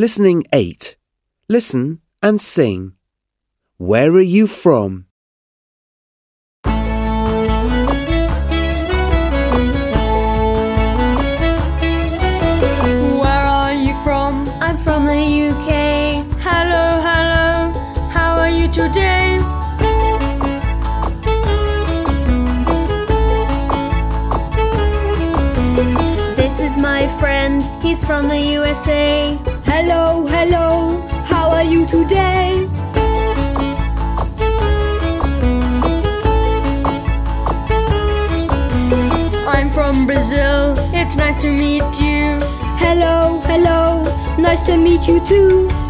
Listening 8. Listen and sing. Where are you from? Where are you from? I'm from the UK. Hello, hello. How are you today? This is my friend, he's from the USA. Hello, hello, how are you today? I'm from Brazil. It's nice to meet you. Hello, hello, nice to meet you too.